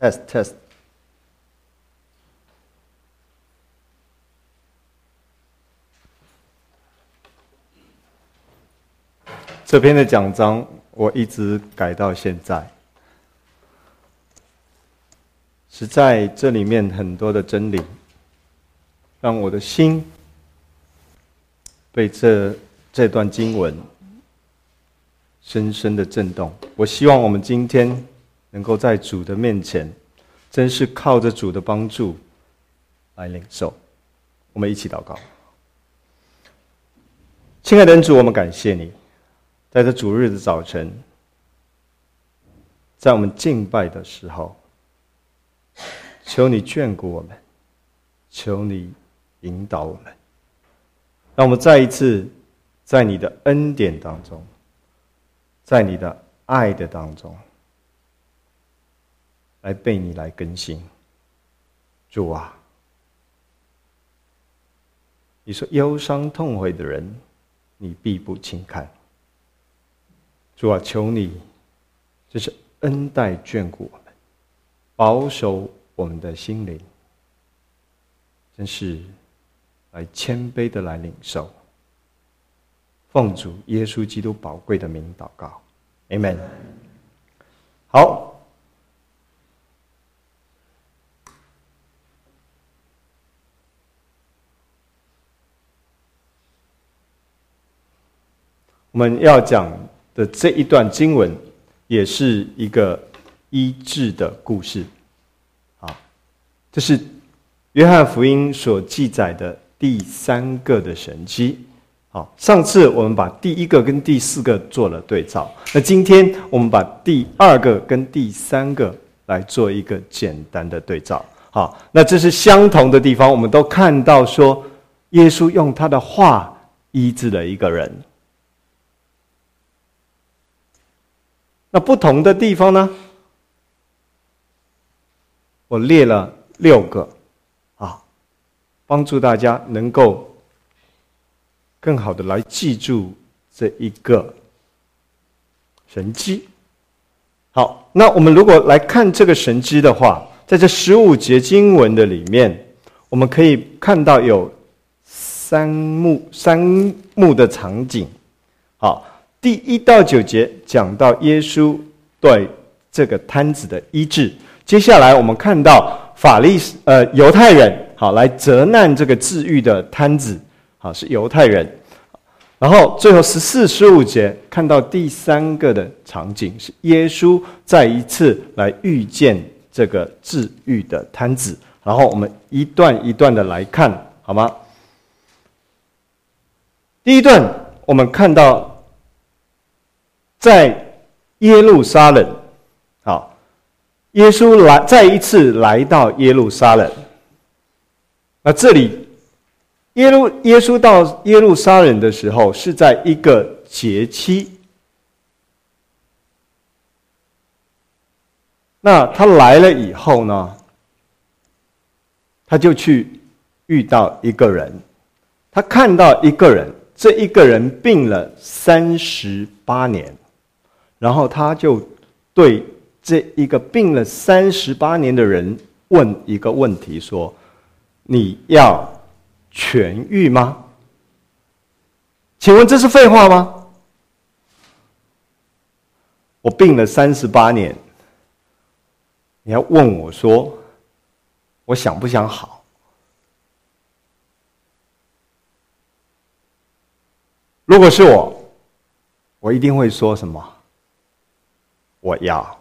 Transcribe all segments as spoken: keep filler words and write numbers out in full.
test test。这篇的讲章我一直改到现在，实在这里面很多的真理，让我的心被这这段经文深深的震动。我希望我们今天能够在主的面前，真是靠着主的帮助来领受。我们一起祷告。亲爱的恩主，我们感谢你，在这主日的早晨，在我们敬拜的时候，求你眷顾我们，求你引导我们，让我们再一次在你的恩典当中，在你的爱的当中，来被你来更新。主啊，你说忧伤痛悔的人，你必不轻看。主啊，求你这是恩待眷顾我们，保守我们的心灵，真是来谦卑的来领受。奉主耶稣基督宝贵的名祷告 Amen。 好，我们要讲的这一段经文也是一个医治的故事。好，这是约翰福音所记载的第三个的神迹。好，上次我们把第一个跟第四个做了对照，那今天我们把第二个跟第三个来做一个简单的对照。好，那这是相同的地方，我们都看到说耶稣用他的话医治了一个人。那不同的地方呢，我列了六个啊，帮助大家能够更好的来记住这一个神迹。好，那我们如果来看这个神迹的话，在这十五节经文的里面，我们可以看到有三幕三幕的场景。好，第一到九节讲到耶稣对这个瘫子的医治，接下来我们看到法利呃犹太人好来责难这个治愈的瘫子，好是犹太人，然后最后十四、十五节看到第三个的场景是耶稣再一次来遇见这个治愈的瘫子，然后我们一段一段的来看，好吗？第一段我们看到在耶路撒冷，好，耶稣来再一次来到耶路撒冷。那这里耶路耶稣到耶路撒冷的时候，是在一个节期。那他来了以后呢，他就去遇到一个人，他看到一个人，这一个人病了三十八年。然后他就对这一个病了三十八年的人问一个问题，说：“你要痊愈吗？”请问这是废话吗？我病了三十八年，你要问我说，我想不想好？如果是我，我一定会说什么？我要。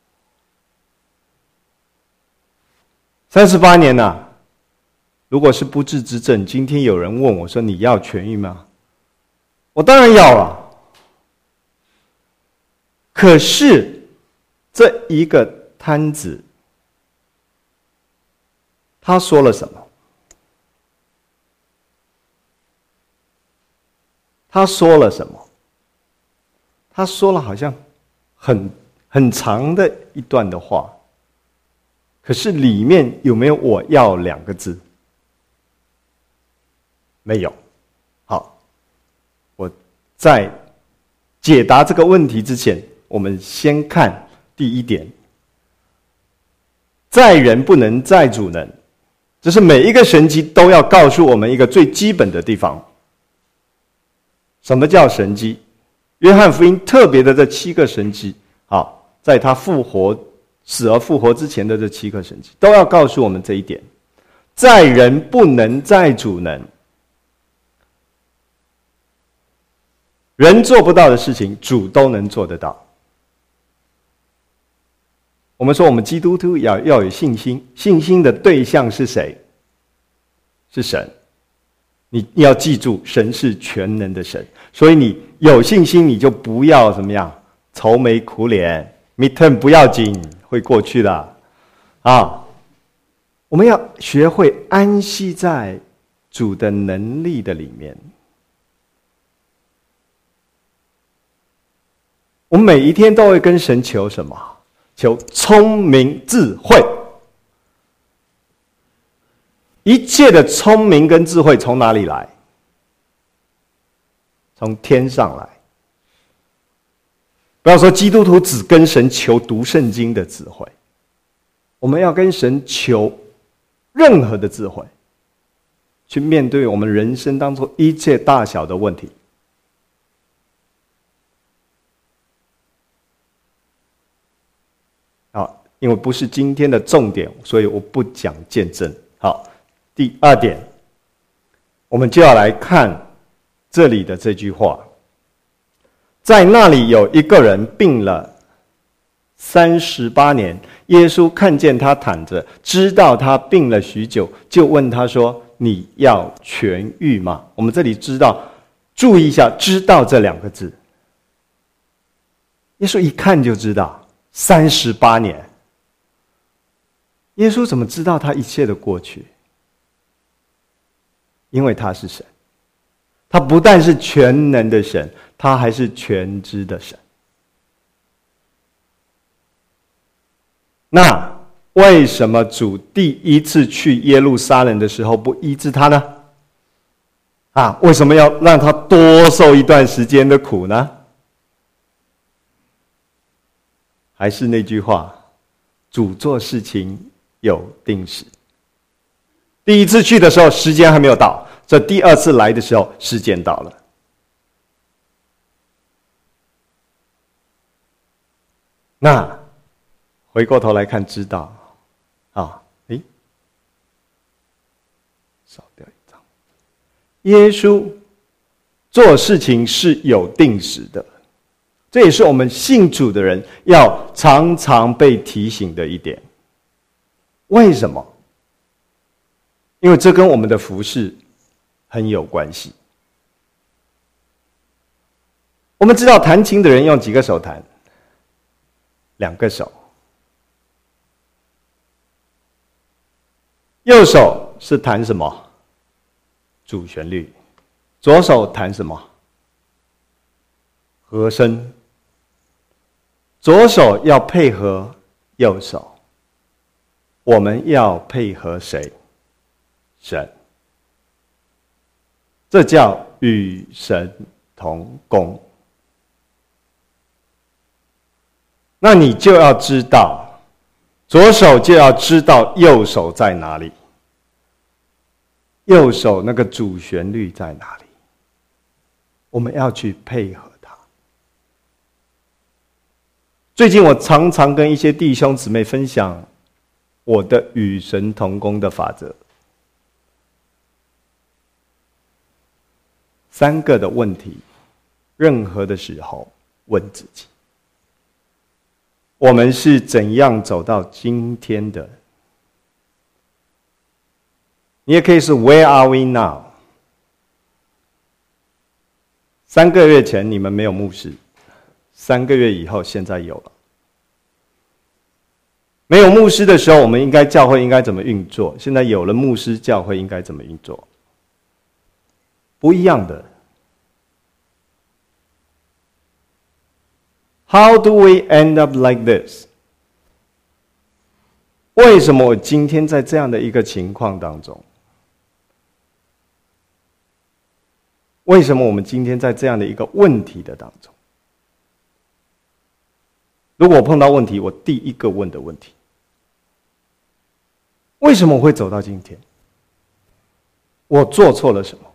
三十八年啊，如果是不治之症，今天有人问我说你要痊愈吗？我当然要了。可是这一个瘫子，他说了什么？他说了什么？他说了好像很很长的一段的话，可是里面有没有我要两个字？没有。好，我在解答这个问题之前，我们先看第一点。 在人不能，在主能。这是每一个神迹都要告诉我们一个最基本的地方。什么叫神迹？约翰福音特别的这七个神迹，好，在他复活、死而复活之前的这七个神迹，都要告诉我们这一点：在人不能，在主能。人做不到的事情，主都能做得到。我们说，我们基督徒要要有信心，信心的对象是谁？是神。你要记住，神是全能的神，所以你有信心，你就不要怎么样愁眉苦脸 ，midterm 不要紧，会过去的啊。我们要学会安息在主的能力的里面。我们每一天都会跟神求什么？求聪明智慧。一切的聪明跟智慧从哪里来？从天上来。不要说基督徒只跟神求读圣经的智慧，我们要跟神求任何的智慧，去面对我们人生当中一切大小的问题。好，因为不是今天的重点，所以我不讲见证。好。第二点，我们就要来看这里的这句话。在那里有一个人病了三十八年，耶稣看见他躺着，知道他病了许久，就问他说：“你要痊愈吗？”我们这里知道，注意一下“知道”这两个字。耶稣一看就知道，三十八年。耶稣怎么知道他一切的过去？因为他是神，他不但是全能的神，他还是全知的神。那为什么主第一次去耶路撒冷的时候不医治他呢？啊，为什么要让他多受一段时间的苦呢？还是那句话，主做事情有定时。第一次去的时候，时间还没有到；这第二次来的时候，时间到了。那回过头来看，知道啊，诶，少掉一张。耶稣做事情是有定时的，这也是我们信主的人要常常被提醒的一点。为什么？因为这跟我们的服事很有关系。我们知道弹琴的人用几个手弹？两个手。右手是弹什么？主旋律。左手弹什么？和声。左手要配合右手，我们要配合谁？神。这叫与神同工。那你就要知道，左手就要知道右手在哪里，右手那个主旋律在哪里，我们要去配合它。最近我常常跟一些弟兄姊妹分享我的与神同工的法则。三个的问题，任何的时候问自己：我们是怎样走到今天的？你也可以是 Where are we now？ 三个月前你们没有牧师，三个月以后现在有了。没有牧师的时候，我们应该教会应该怎么运作？现在有了牧师，教会应该怎么运作？不一样的。How do we end up like this？ 为什么我今天在这样的一个情况当中？为什么我们今天在这样的一个问题的当中？如果我碰到问题，我第一个问的问题， 为什么我会走到今天？我做错了什么？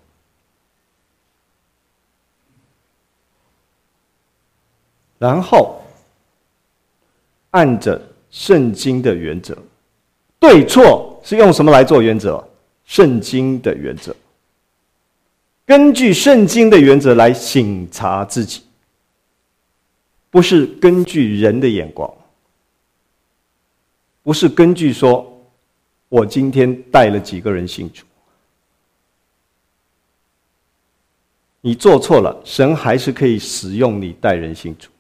然后按着圣经的原则，对错是用什么来做原则？圣经的原则。根据圣经的原则来省察自己，不是根据人的眼光，不是根据说我今天带了几个人信主。你做错了，神还是可以使用你带人信主。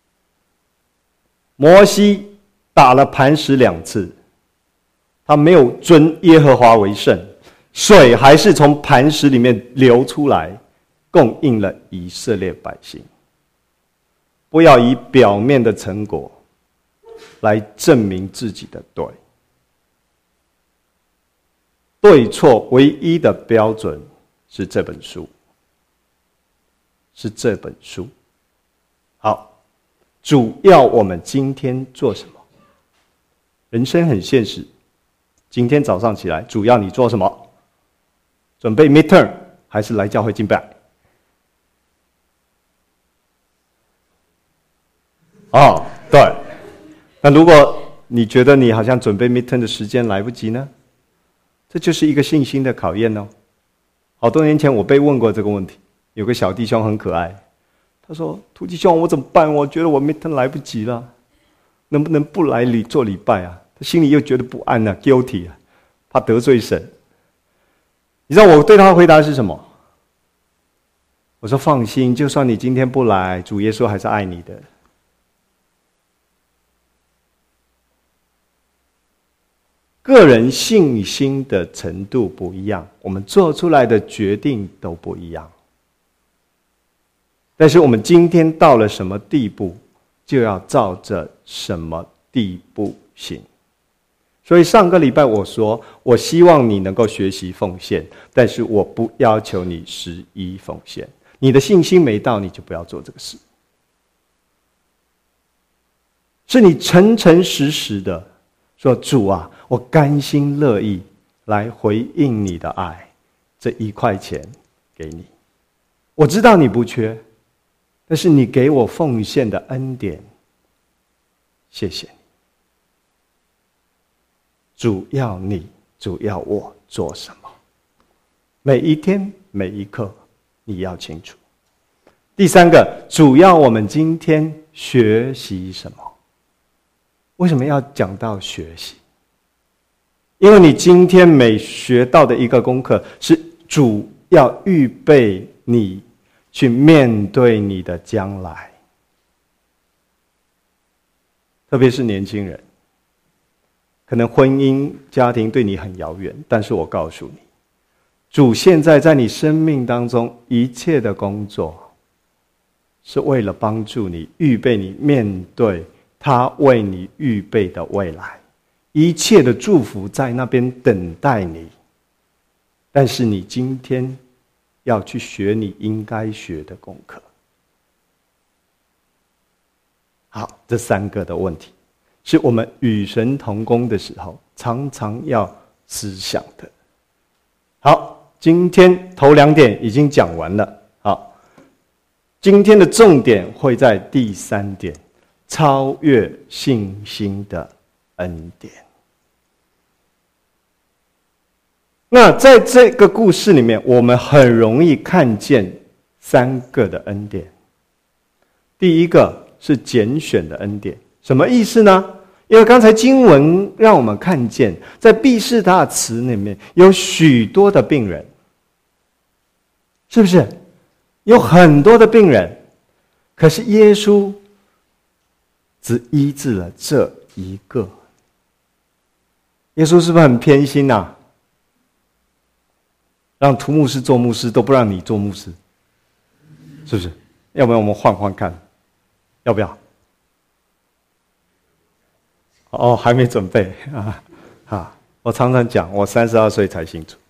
摩西打了磐石两次，他没有尊耶和华为圣，水还是从磐石里面流出来，供应了以色列百姓。不要以表面的成果来证明自己的对。对错唯一的标准是这本书，是这本书。好，主要我们今天做什么？人生很现实，今天早上起来，主要你做什么？准备 midterm 还是来教会敬拜？哦，对。那如果你觉得你好像准备 midterm 的时间来不及呢？这就是一个信心的考验哦。好多年前我被问过这个问题，有个小弟兄很可爱，他说：“突击兄，我怎么办？我觉得我 midterm 来不及了，能不能不来礼做礼拜啊？”他心里又觉得不安啊 ，guilty 啊，怕得罪神。你知道我对他的回答是什么？我说：“放心，就算你今天不来，主耶稣还是爱你的。”个人信心的程度不一样，我们做出来的决定都不一样。但是我们今天到了什么地步，就要照着什么地步行。所以上个礼拜我说，我希望你能够学习奉献，但是我不要求你十一奉献。你的信心没到，你就不要做这个事。是你诚诚实实的说：“主啊，我甘心乐意来回应你的爱，这一块钱给你。我知道你不缺，但是你给我奉献的恩典，谢谢你。主要你，主要我做什么？每一天每一刻，你要清楚。第三个，主要我们今天学习什么？为什么要讲到学习？因为你今天每学到的一个功课，是主要预备你去面对你的将来。特别是年轻人，可能婚姻家庭对你很遥远，但是我告诉你，主现在在你生命当中一切的工作，是为了帮助你，预备你面对他为你预备的未来。一切的祝福在那边等待你，但是你今天要去学你应该学的功课。好，这三个的问题是我们与神同工的时候常常要思想的。好，今天头两点已经讲完了。好，今天的重点会在第三点，超越信心的恩典。那在这个故事里面，我们很容易看见三个的恩典。第一个是拣选的恩典，什么意思呢？因为刚才经文让我们看见，在毕士大池里面有许多的病人，是不是？有很多的病人，可是耶稣只医治了这一个。耶稣是不是很偏心啊？让涂牧师做牧师都不让你做牧师，是不是？要不然我们换换看，要不要？哦，还没准备啊！啊，我常常讲，我三十二岁才信主，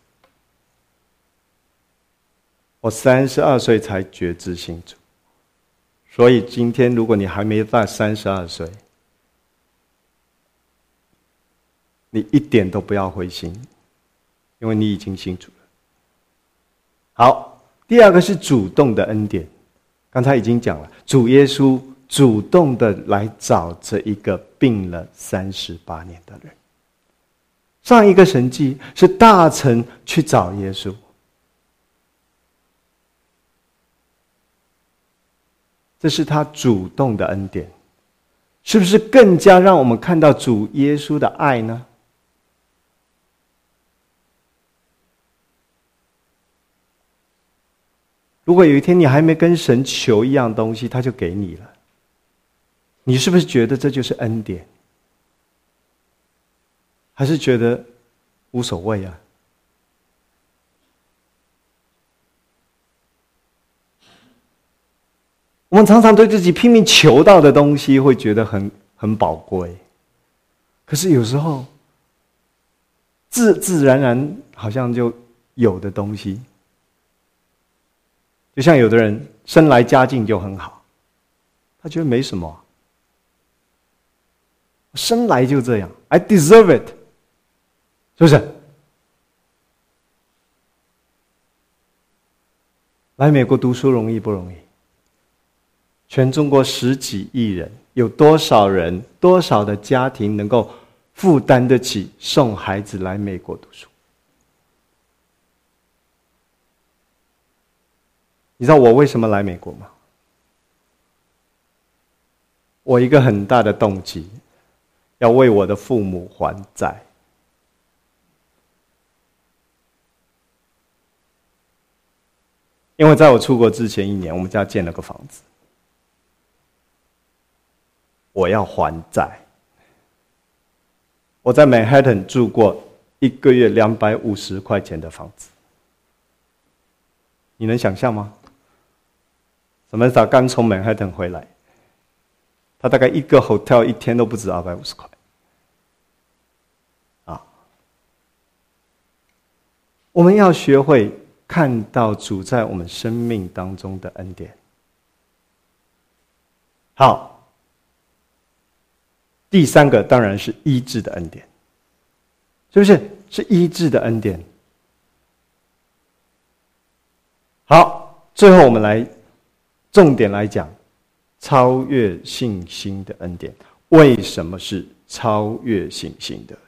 我三十二岁才觉知信主，所以今天如果你还没到三十二岁， 你一点都不要灰心，因为你已经信主了。好，第二个是主动的恩典。刚才已经讲了，主耶稣主动的来找这一个病了三十八年的人。上一个神迹是大臣去找耶稣，这是他主动的恩典，是不是更加让我们看到主耶稣的爱呢？如果有一天你还没跟神求一样东西，他就给你了，你是不是觉得这就是恩典？还是觉得无所谓啊？我们常常对自己拼命求到的东西会觉得很很宝贵，可是有时候自自然然好像就有的东西，就像有的人生来家境就很好，他觉得没什么，生来就这样 ，I deserve it， 是不是？来美国读书容易不容易？全中国十几亿人，有多少人、多少的家庭能够负担得起送孩子来美国读书？你知道我为什么来美国吗？我一个很大的动机，要为我的父母还债。因为在我出国之前一年，我们家建了个房子，我要还债。我在 Manhattan 住过一个月两百五十块钱的房子，你能想象吗？什么？他刚从 Manhattan 回来，他大概一个 hotel 一天都不止二百五十块。啊，我们要学会看到主在我们生命当中的恩典。好，第三个当然是医治的恩典，是不是？是医治的恩典。好，最后我们来重点来讲超越信心的恩典。为什么是超越信心的？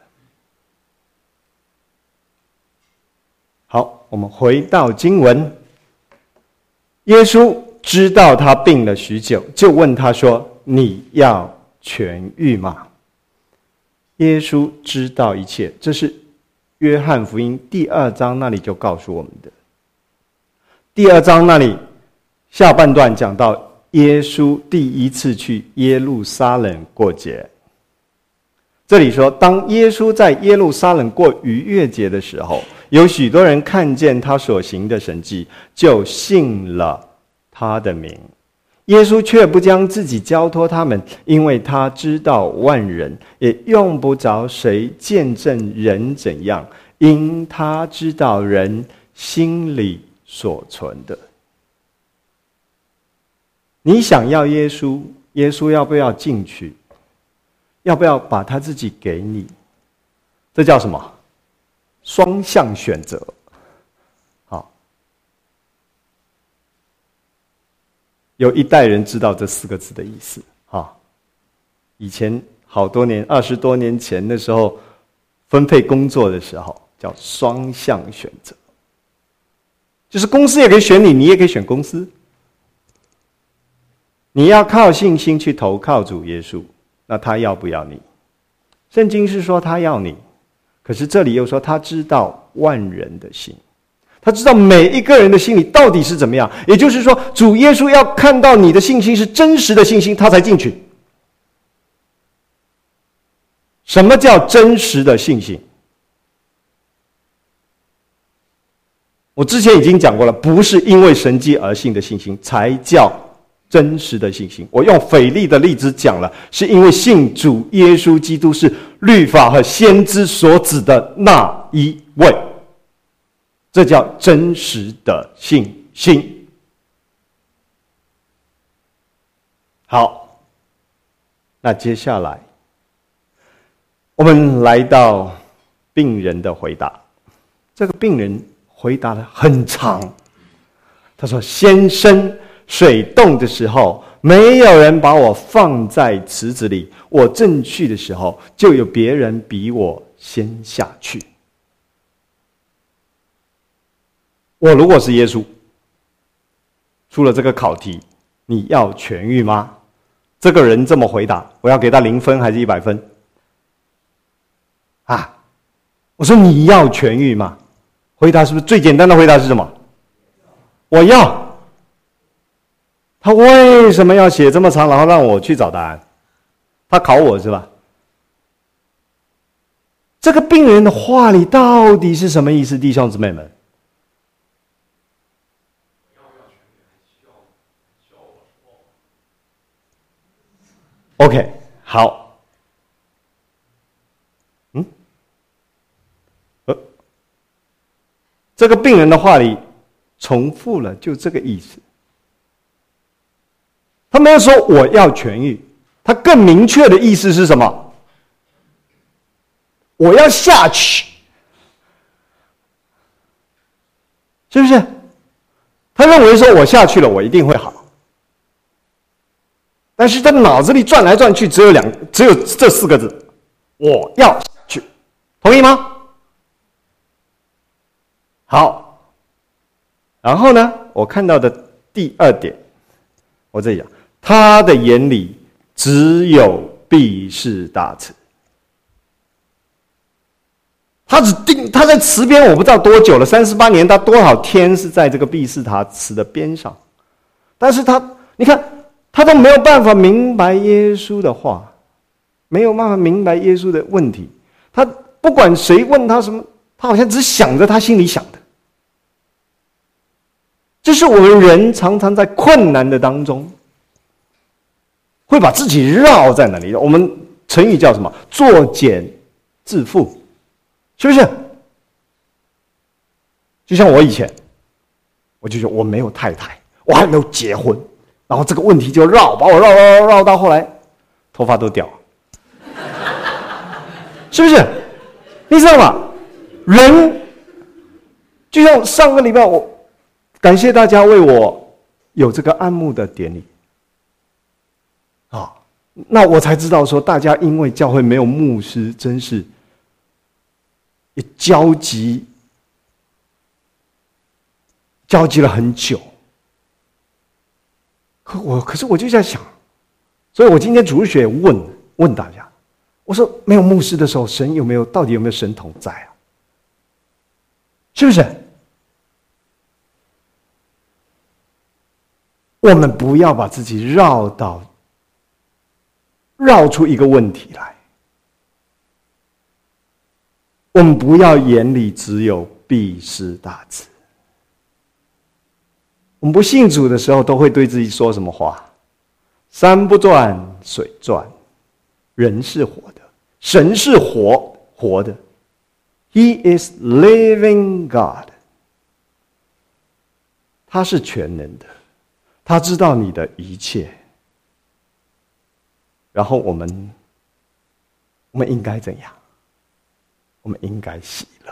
好，我们回到经文。耶稣知道他病了许久，就问他说：“你要痊愈吗？”耶稣知道一切，这是约翰福音第二章那里就告诉我们的。第二章那里下半段讲到耶稣第一次去耶路撒冷过节。这里说，当耶稣在耶路撒冷过逾越节的时候，有许多人看见他所行的神迹，就信了他的名。耶稣却不将自己交托他们，因为他知道万人，也用不着谁见证人怎样，因他知道人心里所存的。你想要耶稣，耶稣要不要进去？要不要把他自己给你？这叫什么？双向选择。好，有一代人知道这四个字的意思。好，以前好多年，二十多年前那时候分配工作的时候，叫双向选择，就是公司也可以选你，你也可以选公司。你要靠信心去投靠主耶稣，那他要不要你？圣经是说他要你，可是这里又说他知道万人的心，他知道每一个人的心里到底是怎么样。也就是说，主耶稣要看到你的信心是真实的信心，他才进去。什么叫真实的信心？我之前已经讲过了，不是因为神迹而信的信心才叫真实的信心。我用腓利的例子讲了，是因为信主耶稣基督是律法和先知所指的那一位，这叫真实的信心。好，那接下来我们来到病人的回答。这个病人回答得很长，他说：“先生，水动的时候，没有人把我放在池子里，我正去的时候，就有别人比我先下去。我如果是耶稣，出了这个考题，你要痊愈吗？”这个人这么回答，我要给他零分还是一百分？啊，我说你要痊愈吗？回答是不是最简单的回答是什么？我要。他为什么要写这么长，然后让我去找答案？他考我是吧？这个病人的话里到底是什么意思，弟兄姊妹们？OK， 好，嗯，呃，这个病人的话里重复了，就这个意思。他没有说我要痊愈，他更明确的意思是什么？我要下去，是不是？他认为说我下去了，我一定会好。但是他脑子里转来转去，只有两，只有这四个字：我要下去，同意吗？好，然后呢，我看到的第二点，我这里讲，他的眼里只有毕士大池。他只定他在池边，我不知道多久了，三十八年，他多少天是在这个毕士大池的边上，但是他，你看。他都没有办法明白耶稣的话，没有办法明白耶稣的问题。他不管谁问他什么，他好像只想着他心里想的。这是我们人常常在困难的当中，会把自己绕在那里。我们成语叫什么？作茧自缚，是不是？就像我以前，我就说我没有太太，我还没有结婚。然后这个问题就绕，把我绕绕绕绕到后来，头发都掉了，是不是？你知道吗？人就像上个礼拜，我感谢大家为我有这个按牧的典礼啊，那我才知道说，大家因为教会没有牧师，真是也焦急，焦急了很久。可我可是我就在想，所以我今天主日学问问大家，我说没有牧师的时候，神有没有到底有没有神同在啊？是不是？我们不要把自己绕到绕出一个问题来，我们不要眼里只有毕士大池。我们不信主的时候，都会对自己说什么话？山不转，水转，人是活的，神是活活的。He is living God。他是全能的，他知道你的一切。然后我们，我们应该怎样？我们应该喜乐。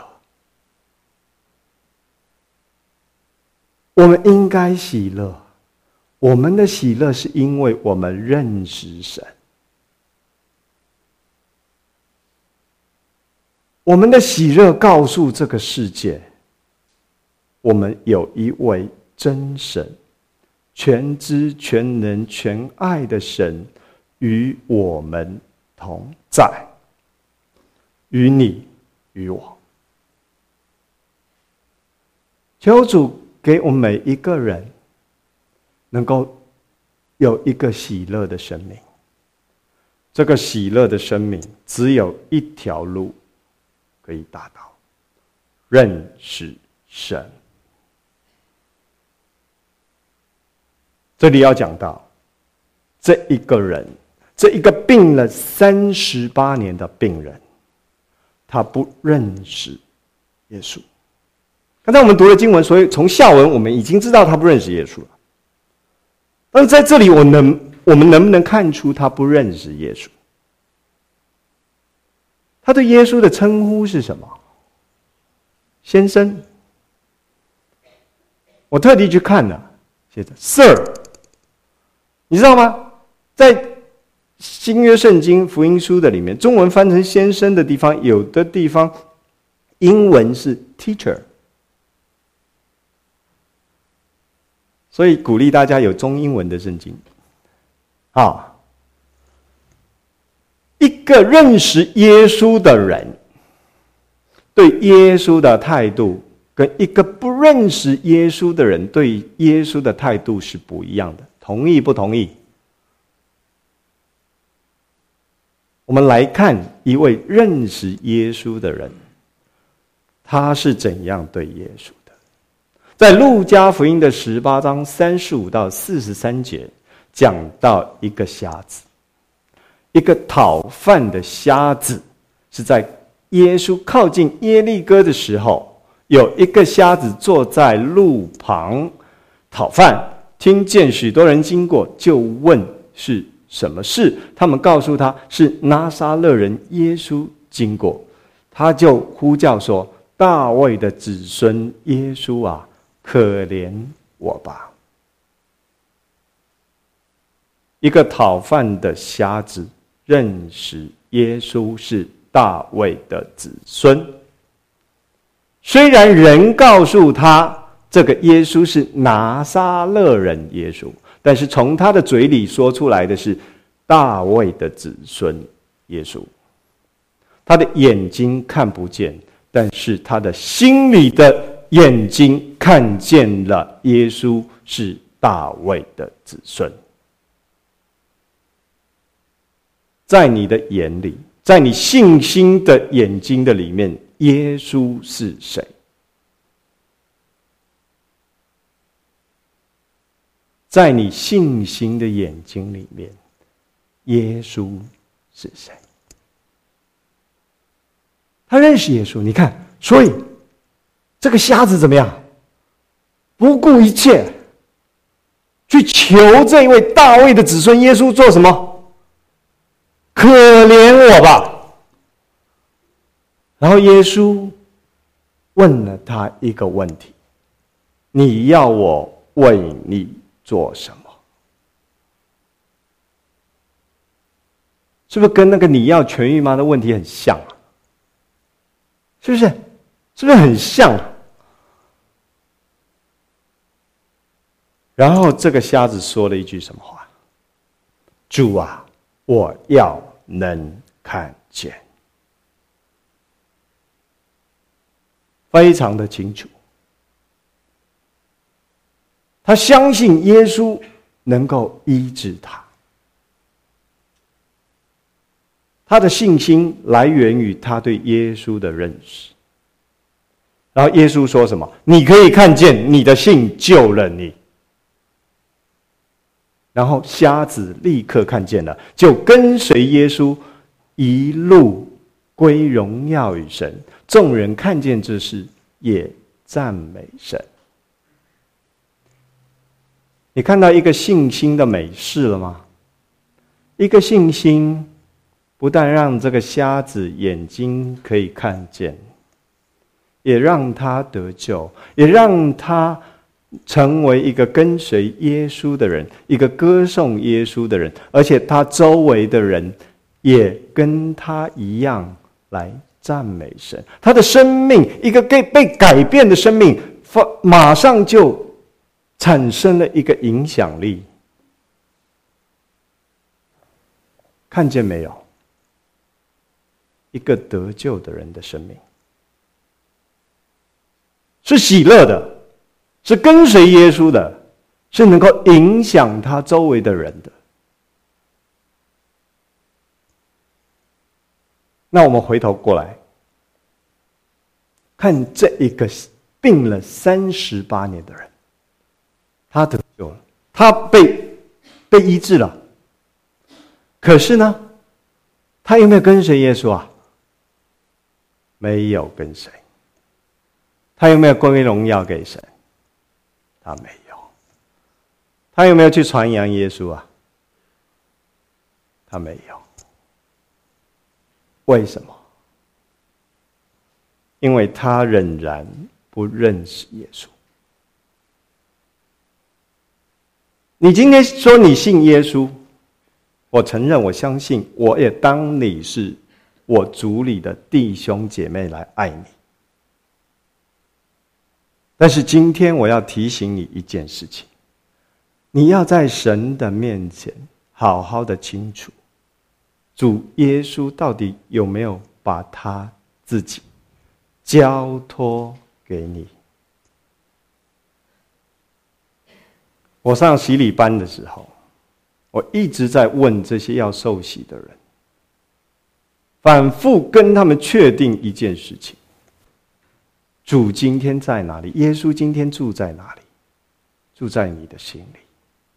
我们应该喜乐，我们的喜乐是因为我们认识神。我们的喜乐告诉这个世界，我们有一位真神，全知全能全爱的神与我们同在，与你与我。求主给我们每一个人能够有一个喜乐的生命。这个喜乐的生命只有一条路可以达到，认识神。这里要讲到这一个人，这一个病了三十八年的病人，他不认识耶稣。刚才我们读了经文，所以从下文我们已经知道他不认识耶稣了。但是在这里，我能我们能不能看出他不认识耶稣？ 他对耶稣的称呼是什么？先生。我特地去看了，写着 Sir。你知道吗？在新约圣经福音书的里面，中文翻成先生的地方，有的地方英文是 teacher。所以鼓励大家有中英文的圣经。啊，一个认识耶稣的人，对耶稣的态度，跟一个不认识耶稣的人对耶稣的态度是不一样的。同意不同意？我们来看一位认识耶稣的人，他是怎样对耶稣的。在路加福音的十八章三十五到四十三节，讲到一个瞎子，一个讨饭的瞎子，是在耶稣靠近耶利哥的时候，有一个瞎子坐在路旁讨饭，听见许多人经过，就问是什么事。他们告诉他是拿撒勒人耶稣经过，他就呼叫说：大卫的子孙耶稣啊，可怜我吧。一个讨饭的瞎子认识耶稣是大卫的子孙，虽然人告诉他这个耶稣是拿撒勒人耶稣，但是从他的嘴里说出来的是大卫的子孙耶稣。他的眼睛看不见，但是他的心里的眼睛看见了耶稣是大卫的子孙。在你的眼里，在你信心的眼睛的里面，耶稣是谁？在你信心的眼睛里面，耶稣是谁？他认识耶稣，你看，所以这个瞎子怎么样？不顾一切去求这一位大卫的子孙耶稣做什么？可怜我吧。然后耶稣问了他一个问题：你要我为你做什么？是不是跟那个你要痊愈吗的问题很像啊？是不是？是不是很像啊？然后这个瞎子说了一句什么话？主啊，我要能看见。非常的清楚，他相信耶稣能够医治他。他的信心来源于他对耶稣的认识。然后耶稣说什么？你可以看见，你的信救了你。然后瞎子立刻看见了，就跟随耶稣一路归荣耀与神。众人看见这事，也赞美神。你看到一个信心的美事了吗？一个信心不但让这个瞎子眼睛可以看见，也让他得救，也让他成为一个跟随耶稣的人，一个歌颂耶稣的人，而且他周围的人也跟他一样来赞美神。他的生命，一个被改变的生命，马上就产生了一个影响力。看见没有？一个得救的人的生命是喜乐的，是跟随耶稣的，是能够影响他周围的人的。那我们回头过来看这一个病了三十八年的人，他得救了，他被被医治了。可是呢，他有没有跟随耶稣啊？没有跟随。他有没有归荣耀给神？他没有。他有没有去传扬耶稣啊？他没有。为什么？ 因为他仍然不认识耶稣。你今天说你信耶稣，我承认，我相信，我也当你是我主里的弟兄姐妹来爱你。但是今天我要提醒你一件事情，你要在神的面前好好的清楚，主耶稣到底有没有把他自己交托给你。我上洗礼班的时候，我一直在问这些要受洗的人，反复跟他们确定一件事情：主今天在哪里？耶稣今天住在哪里？住在你的心里，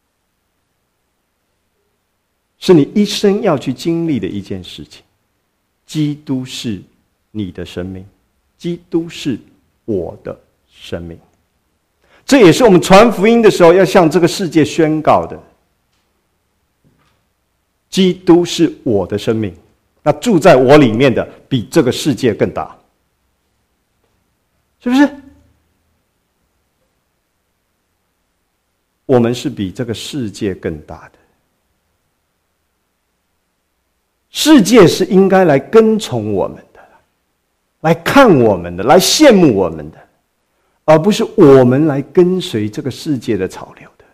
是你一生要去经历的一件事情。基督是你的生命，基督是我的生命。这也是我们传福音的时候要向这个世界宣告的。基督是我的生命，那住在我里面的比这个世界更大，是不是？我们是比这个世界更大的。世界是应该来跟从我们的，来看我们的，来羡慕我们的，而不是我们来跟随这个世界的潮流的。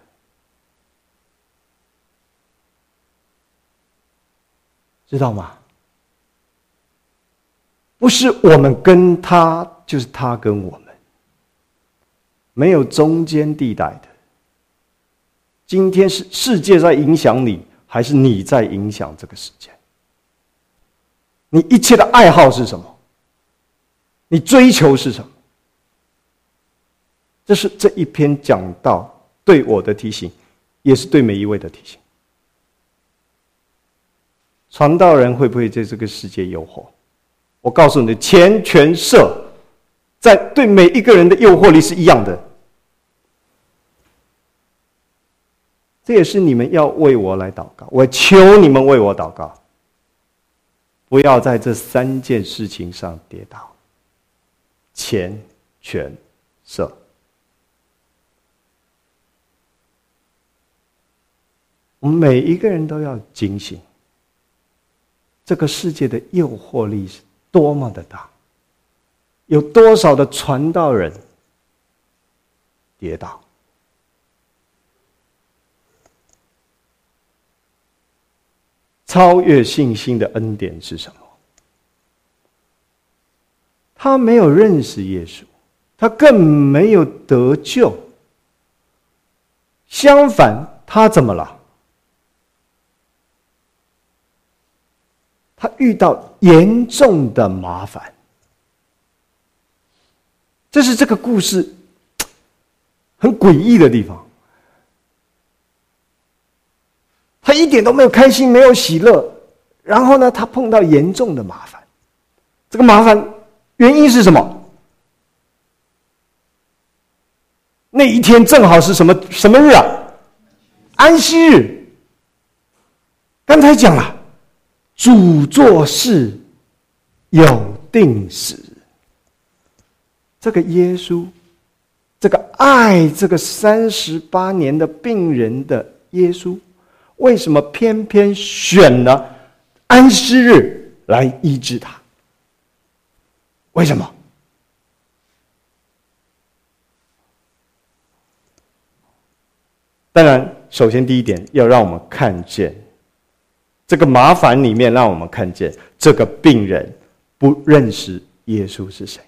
知道吗？不是我们跟他，就是他跟我们，没有中间地带的。今天是世界在影响你，还是你在影响这个世界？你一切的爱好是什么？你追求是什么？这是这一篇讲道对我的提醒，也是对每一位的提醒。传道人会不会在这个世界诱惑？我告诉你，钱权色在对每一个人的诱惑力是一样的。这也是你们要为我来祷告，我求你们为我祷告，不要在这三件事情上跌倒：钱、权、色。我们每一个人都要警醒，这个世界的诱惑力是多么的大，有多少的传道人跌倒。超越信心的恩典是什么？他没有认识耶稣，他更没有得救。相反，他怎么了？他遇到严重的麻烦。这是这个故事很诡异的地方。他一点都没有开心，没有喜乐，然后呢，他碰到严重的麻烦。这个麻烦原因是什么？那一天正好是什么什么日啊？安息日。刚才讲了，主做事有定时。这个耶稣，这个爱这个三十八年的病人的耶稣，为什么偏偏选了安息日来医治他？为什么？当然，首先第一点要让我们看见这个麻烦里面，让我们看见这个病人不认识耶稣是谁。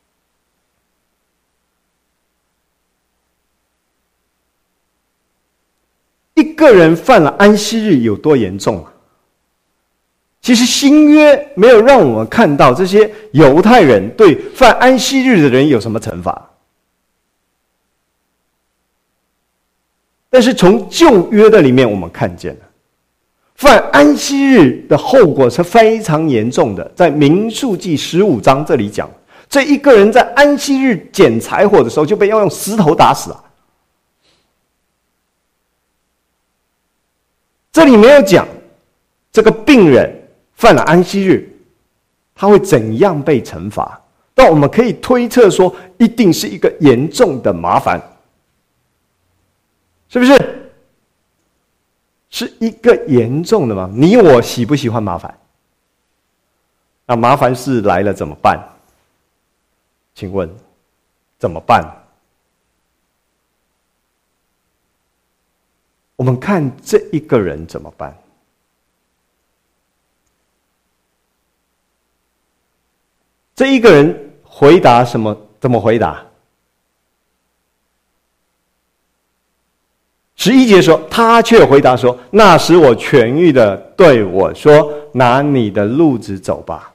一个人犯了安息日有多严重啊？其实新约没有让我们看到这些犹太人对犯安息日的人有什么惩罚，但是从旧约的里面我们看见了犯安息日的后果是非常严重的。在民数记十五章这里讲，这一个人在安息日捡柴火的时候就被要用石头打死啊。这里没有讲这个病人犯了安息日他会怎样被惩罚， 但我们可以推测说，一定是一个严重的麻烦，是不是？是一个严重的嘛？你我喜不喜欢麻烦？那麻烦事来了怎么办？请问怎么办？我们看这一个人怎么办？这一个人回答什么？怎么回答？十一节说，他却回答说：“那时我痊愈的对我说，拿你的褥子走吧。”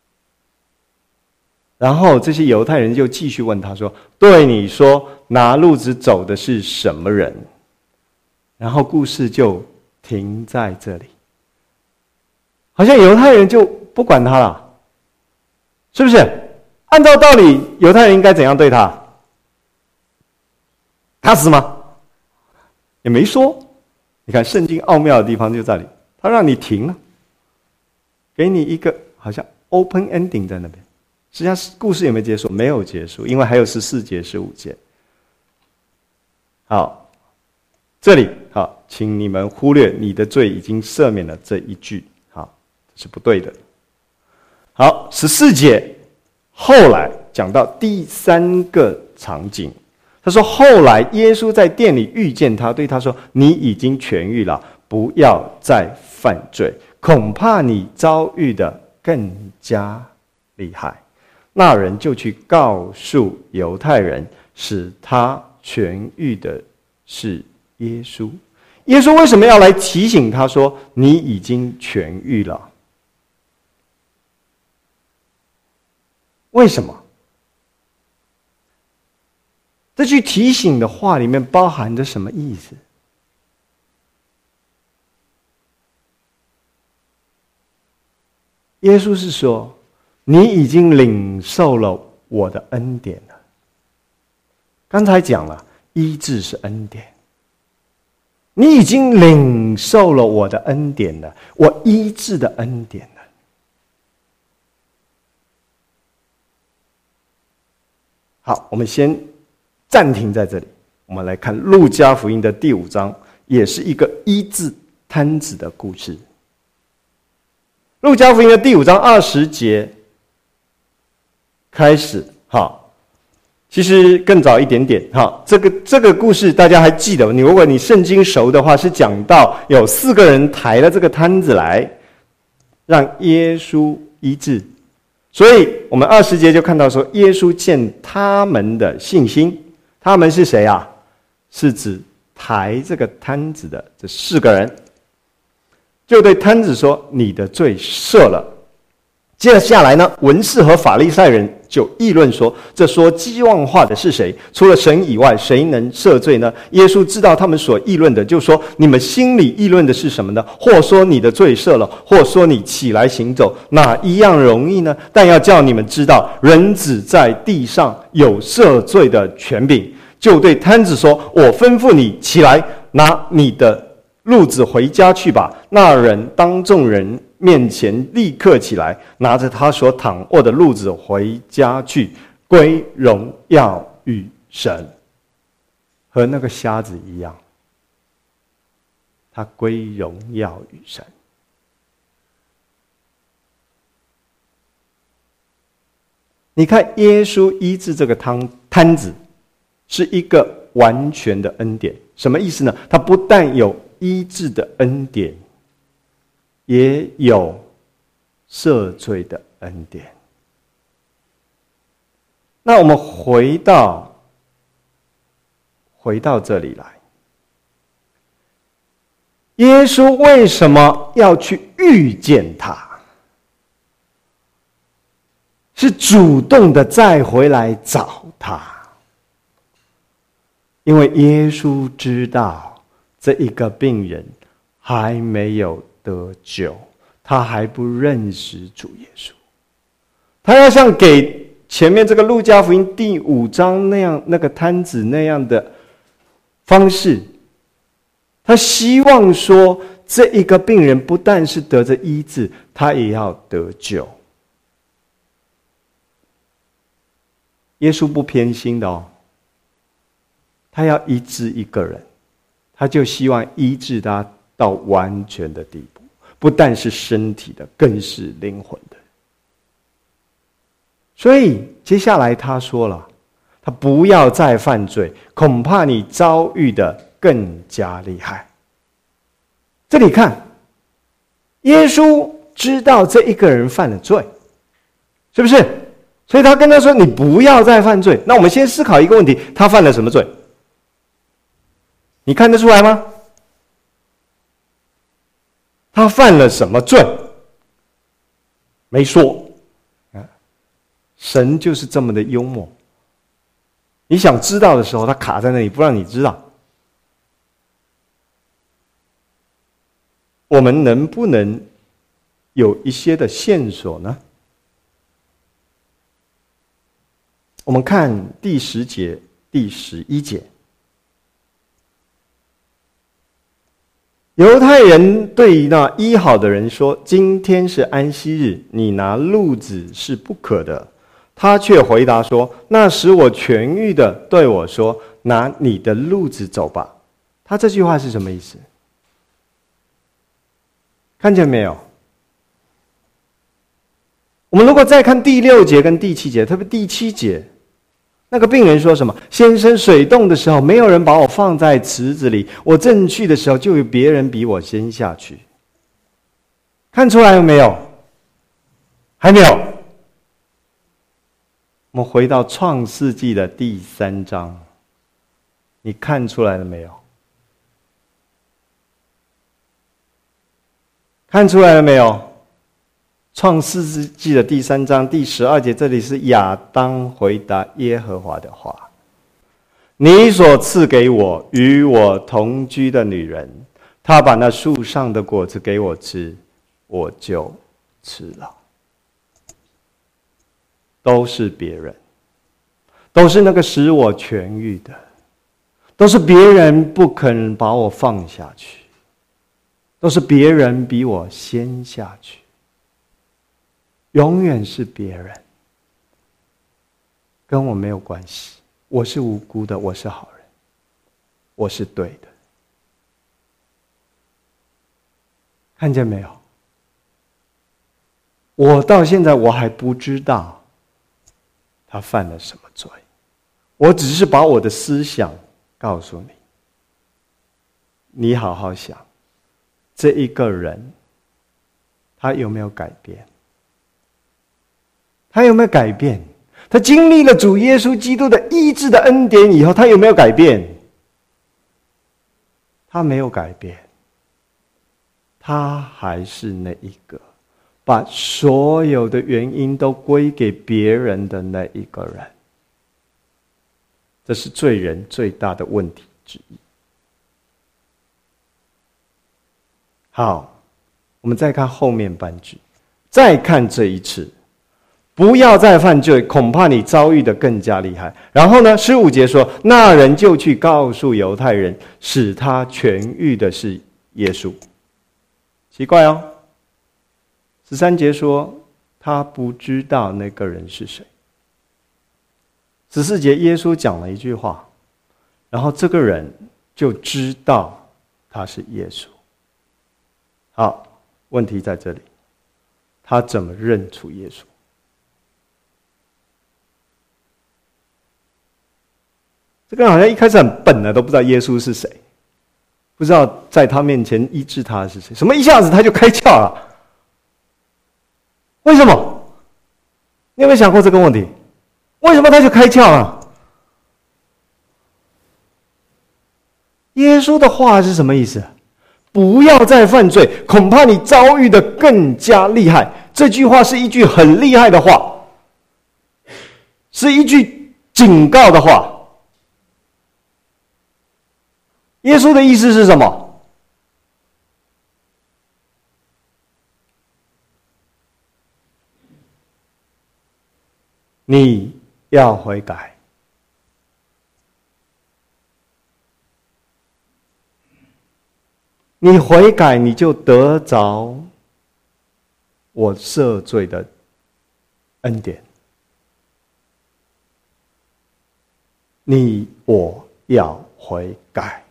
然后这些犹太人就继续问他说：“对你说拿褥子走的是什么人？”然后故事就停在这里，好像犹太人就不管他了，是不是？按照道理，犹太人应该怎样对他？他死吗？也没说。你看圣经奥妙的地方就在这里，他让你停了，给你一个好像 open ending 在那边。实际上故事有没有结束？没有结束，因为还有十四节、十五节。好，这里好，请你们忽略你的罪已经赦免了这一句，好，这是不对的。好，十四节后来讲到第三个场景。他说：“后来耶稣在店里遇见他，对他说：‘你已经痊愈了，不要再犯罪，恐怕你遭遇的更加厉害。’那人就去告诉犹太人，使他痊愈的是耶稣。耶稣为什么要来提醒他说：‘你已经痊愈了’？为什么？这句提醒的话里面包含着什么意思？耶稣是说，你已经领受了我的恩典了。刚才讲了，医治是恩典，你已经领受了我的恩典了，我医治的恩典了。好，我们先暂停在这里，我们来看路加福音的第五章，也是一个医治瘫子的故事。路加福音的第五章二十节开始，哈，其实更早一点点，哈，这个这个故事大家还记得？你如果你圣经熟的话，是讲到有四个人抬了这个摊子来，让耶稣医治。所以我们二十节就看到说，耶稣见他们的信心。他们是谁啊？是指抬这个摊子的这四个人，就对摊子说：“你的罪赦了。”接下来呢，文士和法利赛人就议论说：“这说激妄话的是谁？除了神以外，谁能赦罪呢？”耶稣知道他们所议论的，就说：“你们心里议论的是什么呢？或说你的罪赦了，或说你起来行走，哪一样容易呢？但要叫你们知道，人子在地上有赦罪的权柄。”就对摊子说：“我吩咐你起来，拿你的褥子回家去吧。”那人当众人面前立刻起来，拿着他所躺卧的褥子回家去，归荣耀与神。和那个瞎子一样，他归荣耀与神。你看，耶稣医治这个摊摊子，是一个完全的恩典。什么意思呢？他不但有医治的恩典，也有赦罪的恩典。那我们回到回到这里来，耶稣为什么要去遇见他？是主动的再回来找他。因为耶稣知道这一个病人还没有得救，他还不认识主耶稣，他要像给前面这个路加福音第五章那样那个摊子那样的方式，他希望说这一个病人不但是得着医治，他也要得救。 耶稣不偏心的哦，他要医治一个人，他就希望医治他到完全的地步，不但是身体的，更是灵魂的。所以接下来他说了，他不要再犯罪，恐怕你遭遇的更加厉害。这里看，耶稣知道这一个人犯了罪，是不是？所以他跟他说，你不要再犯罪。那我们先思考一个问题，他犯了什么罪？你看得出来吗？他犯了什么罪？没说。神就是这么的幽默，你想知道的时候，他卡在那里，不让你知道。我们能不能有一些的线索呢？我们看第十节、第十一节，犹太人对那医好的人说：“今天是安息日，你拿褥子是不可的。”他却回答说：“那使我痊愈的对我说，拿你的褥子走吧。”他这句话是什么意思？看见没有？我们如果再看第六节跟第七节，特别第七节，那个病人说什么？先生，水冻的时候，没有人把我放在池子里，我正去的时候，就有别人比我先下去。看出来了没有？还没有。我们回到创世纪的第三章，你看出来了没有？看出来了没有？创世纪的第三章第十二节，这里是亚当回答耶和华的话：“你所赐给我与我同居的女人，她把那树上的果子给我吃，我就吃了。”都是别人，都是那个使我痊愈的，都是别人不肯把我放下去，都是别人比我先下去，永远是别人，跟我没有关系。我是无辜的，我是好人，我是对的。看见没有？我到现在我还不知道他犯了什么罪，我只是把我的思想告诉你。你好好想，这一个人他有没有改变？他有没有改变？他经历了主耶稣基督的医治的恩典以后，他有没有改变？他没有改变，他还是那一个把所有的原因都归给别人的那一个人。这是罪人最大的问题之一。好，我们再看后面半句，再看这一次，不要再犯罪，恐怕你遭遇的更加厉害。然后呢，十五节说，那人就去告诉犹太人，使他痊愈的是耶稣。奇怪哦，十三节说他不知道那个人是谁。十四节耶稣讲了一句话，然后这个人就知道他是耶稣。好，问题在这里，他怎么认出耶稣？这个人好像一开始很笨的，都不知道耶稣是谁，不知道在他面前医治他的是谁，什么一下子他就开窍了？为什么？你有没有想过这个问题？为什么他就开窍了？耶稣的话是什么意思？不要再犯罪，恐怕你遭遇的更加厉害。这句话是一句很厉害的话，是一句警告的话。耶稣的意思是什么？你要悔改，你悔改，你就得着我赦罪的恩典。 你我要悔改。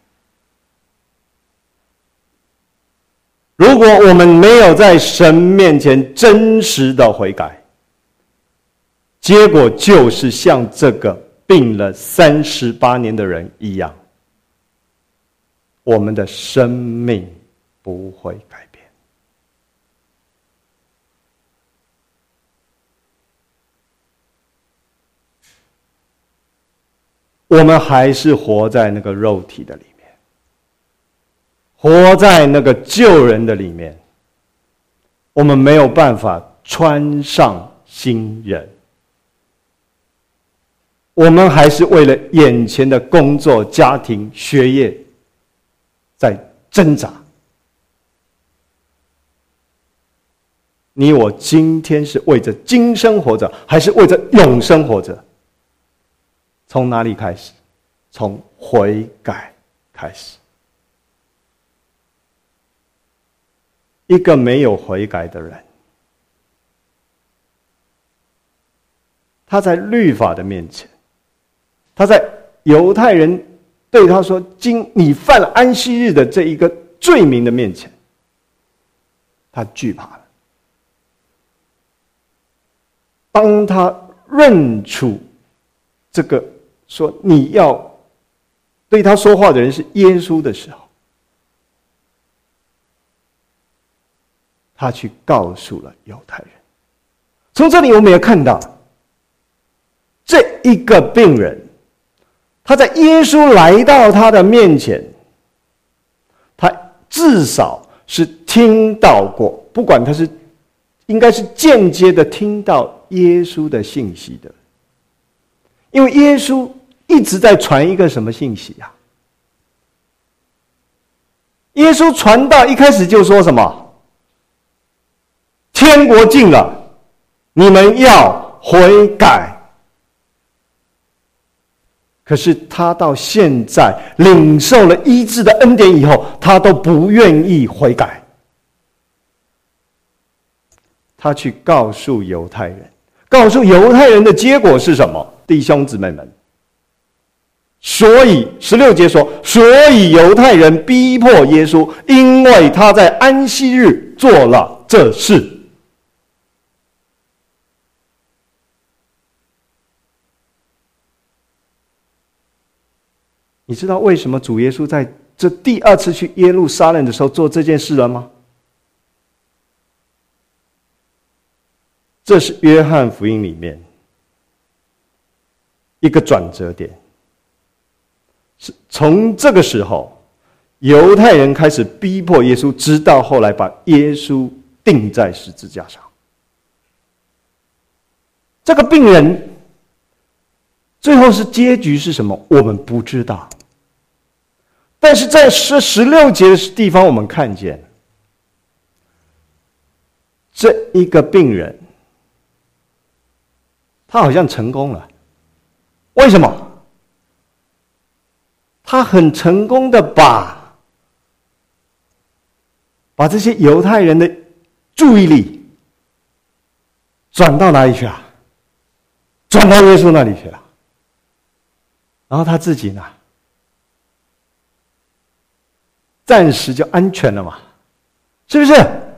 如果我们没有在神面前真实的悔改，结果就是像这个病了三十八年的人一样，我们的生命不会改变。我们还是活在那个肉体的里面，活在那个旧人的里面，我们没有办法穿上新人。我们还是为了眼前的工作、家庭、学业在挣扎。你我今天是为着今生活着，还是为着永生活着？从哪里开始？从悔改开始。一个没有悔改的人，他在律法的面前，他在犹太人对他说：“今你犯了安息日的这一个罪名的面前，他惧怕了。当他认出这个说你要对他说话的人是耶稣的时候，他去告诉了犹太人。从这里我们也看到，这一个病人，他在耶稣来到他的面前，他至少是听到过，不管他是应该是间接的听到耶稣的信息的。因为耶稣一直在传一个什么信息啊？耶稣传道一开始就说什么？天国近了，你们要悔改。可是他到现在领受了医治的恩典以后，他都不愿意悔改。他去告诉犹太人，告诉犹太人的结果是什么？弟兄姊妹们，所以十六节说，所以犹太人逼迫耶稣，因为他在安息日做了这事。你知道为什么主耶稣在这第二次去耶路撒冷的时候做这件事了吗？这是约翰福音里面一个转折点。是从这个时候，犹太人开始逼迫耶稣，直到后来把耶稣钉在十字架上。这个病人最后是结局是什么？我们不知道。但是在这十六节的地方，我们看见这一个病人，他好像成功了。为什么？他很成功的把把这些犹太人的注意力转到哪里去了？转到耶稣那里去了。然后他自己呢，暂时就安全了嘛，是不是？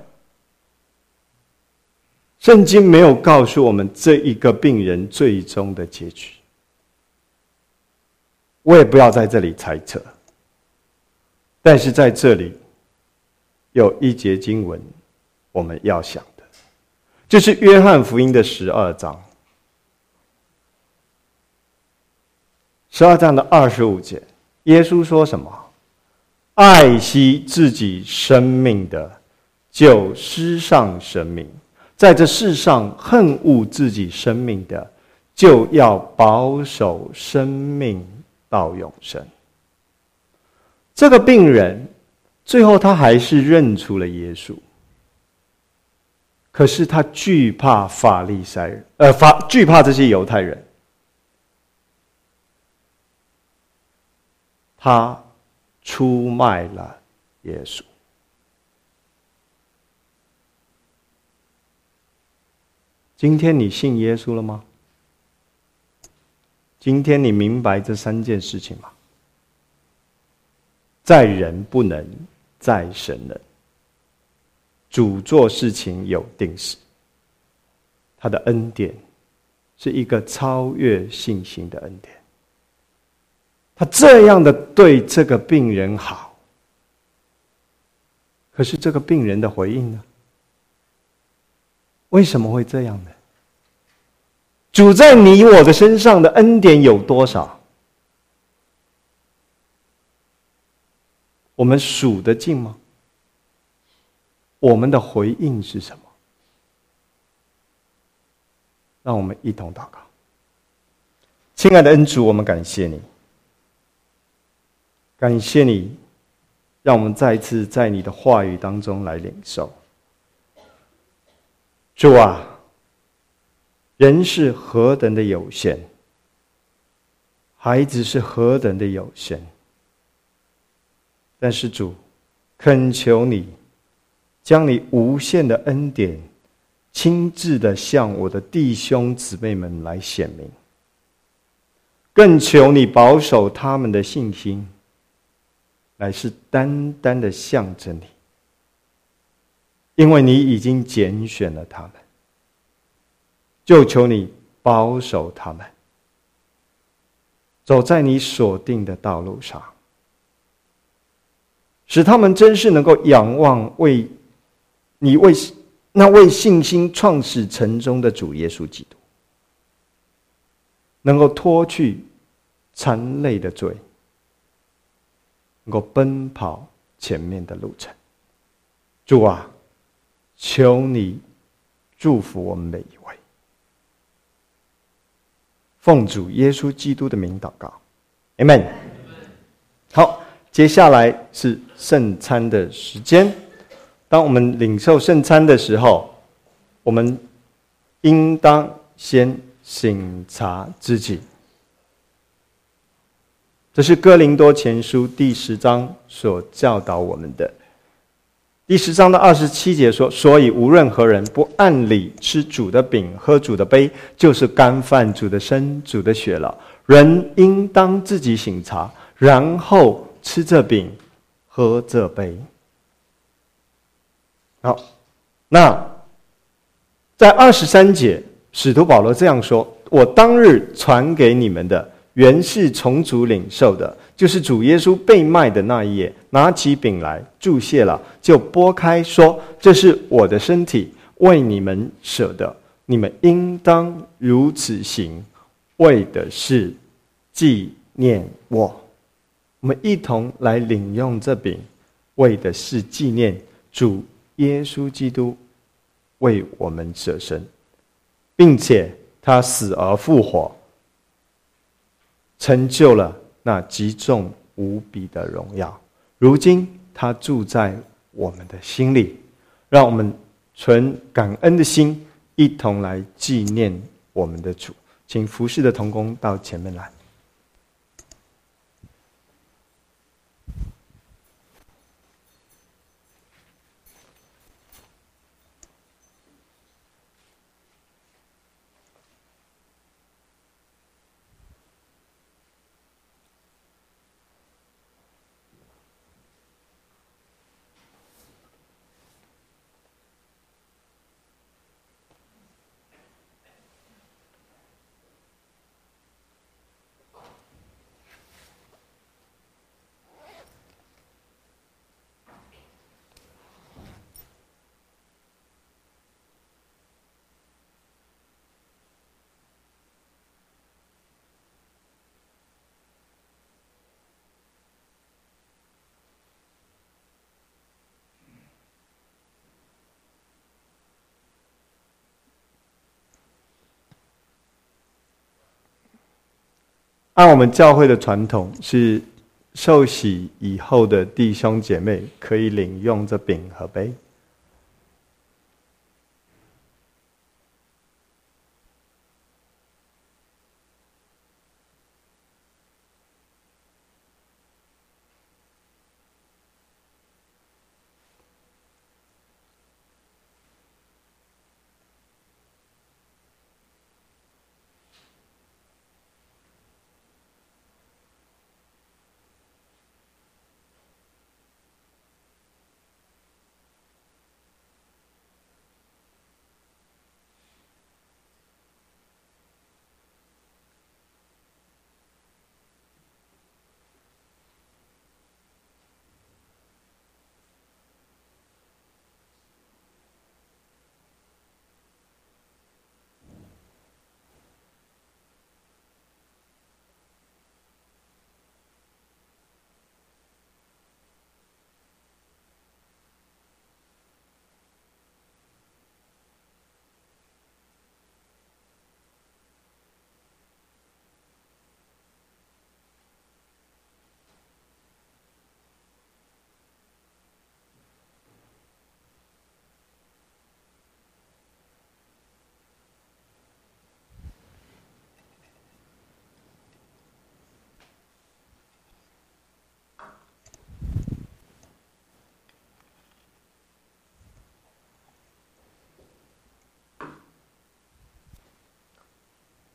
圣经没有告诉我们这一个病人最终的结局，我也不要在这里猜测。但是在这里有一节经文我们要想的，就是约翰福音的十二章，十二章的二十五节，耶稣说什么？爱惜自己生命的，就失丧生命；在这世上恨恶自己生命的，就要保守生命到永生。这个病人最后他还是认出了耶稣，可是他惧怕法利赛人，呃，法惧怕这些犹太人，他出卖了耶稣。今天你信耶稣了吗？ 今天你明白这三件事情吗？在人不能，在神能。主做事情有定时，他的恩典是一个超越信心的恩典。他这样的对这个病人好，可是这个病人的回应呢？为什么会这样呢？主在你我的身上的恩典有多少？我们数得尽吗？我们的回应是什么？让我们一同祷告。亲爱的恩主，我们感谢你，感谢你，让我们再次在你的话语当中来领受。主啊，人是何等的有限，孩子是何等的有限，但是主，恳求你将你无限的恩典亲自的向我的弟兄姊妹们来显明，更求你保守他们的信心，乃是单单的向着你，因为你已经拣选了他们，就求你保守他们，走在你所定的道路上，使他们真是能够仰望为你为那为信心创始成终的主耶稣基督，能够脱去残累的罪，能够奔跑前面的路程。主啊，求你祝福我们每一位，奉主耶稣基督的名祷告 Amen。 好，接下来是圣餐的时间。当我们领受圣餐的时候，我们应当先省察自己。这是哥林多前书第十章所教导我们的。第十章的二十七节说：所以无论何人不按理吃主的饼喝主的杯，就是干犯主的身主的血了。人应当自己省察，然后吃这饼喝这杯。好，那在二十三节，使徒保罗这样说：我当日传给你们的，原是从主领受的，就是主耶稣被卖的那一夜，拿起饼来，祝谢了，就拨开，说：这是我的身体，为你们舍的，你们应当如此行，为的是纪念我。我们一同来领用这饼，为的是纪念主耶稣基督为我们舍身，并且他死而复活，成就了那极重无比的荣耀。如今他住在我们的心里，让我们存感恩的心，一同来纪念我们的主。请服侍的同工到前面来。按我们教会的传统，是受洗以后的弟兄姐妹可以领用这饼和杯。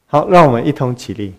好，让我们一同起立。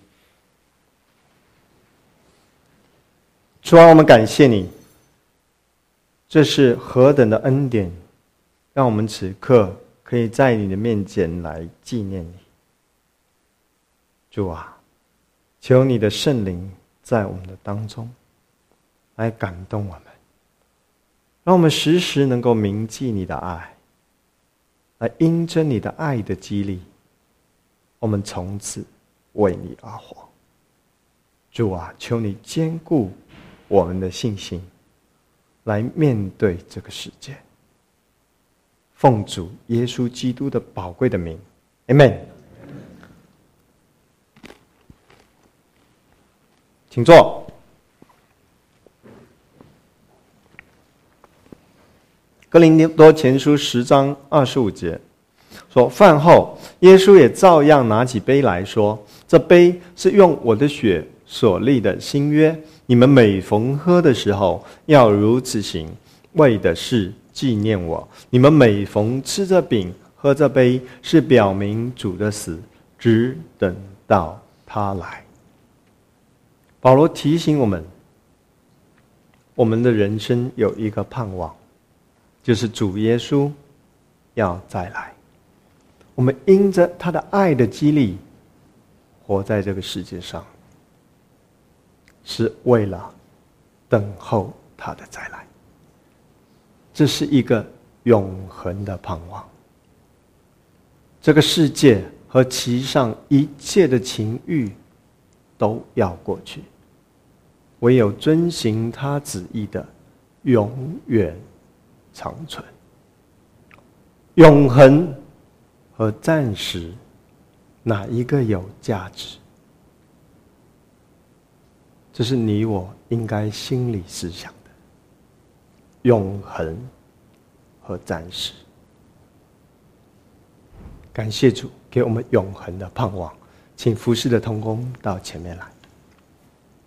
主啊，我们感谢你，这是何等的恩典，让我们此刻可以在你的面前来纪念你。主啊，求你的圣灵在我们的当中来感动我们，让我们时时能够铭记你的爱，来因着你的爱的激励，我们从此为你而活。主啊，求你坚固我们的信心，来面对这个世界。奉主耶稣基督的宝贵的名 ，Amen。请坐。哥林多前书十章二十五节说：饭后，耶稣也照样拿起杯来说：这杯是用我的血所立的新约，你们每逢喝的时候，要如此行，为的是纪念我。你们每逢吃这饼、喝这杯，是表明主的死，只等到他来。保罗提醒我们，我们的人生有一个盼望，就是主耶稣要再来。我们因着他的爱的激励，活在这个世界上，是为了等候他的再来。这是一个永恒的盼望。这个世界和其上一切的情欲都要过去，唯有遵行他旨意的永远长存。永恒和暂时，哪一个有价值？这是你我应该心里思想的。永恒和暂时。感谢主给我们永恒的盼望，请服侍的同工到前面来。